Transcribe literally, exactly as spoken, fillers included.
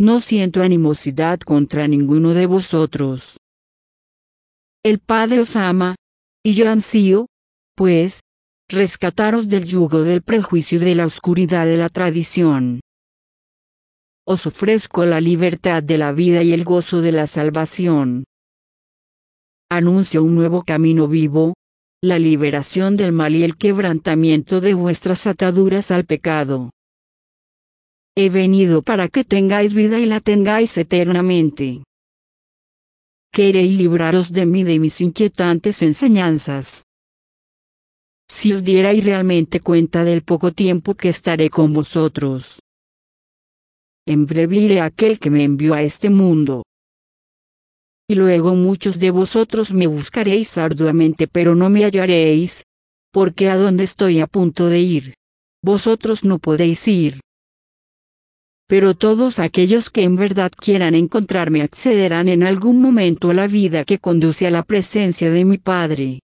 no siento animosidad contra ninguno de vosotros. El Padre os ama, y yo ansío, pues, rescataros del yugo del prejuicio y de la oscuridad de la tradición. Os ofrezco la libertad de la vida y el gozo de la salvación. Anuncio un nuevo camino vivo, la liberación del mal y el quebrantamiento de vuestras ataduras al pecado. He venido para que tengáis vida y la tengáis eternamente. Queréis libraros de mí de mis inquietantes enseñanzas. Si os dierais realmente cuenta del poco tiempo que estaré con vosotros. En breve iré a aquel que me envió a este mundo. Y luego muchos de vosotros me buscaréis arduamente, pero no me hallaréis, porque a donde estoy a punto de ir, vosotros no podéis ir. Pero todos aquellos que en verdad quieran encontrarme accederán en algún momento a la vida que conduce a la presencia de mi Padre.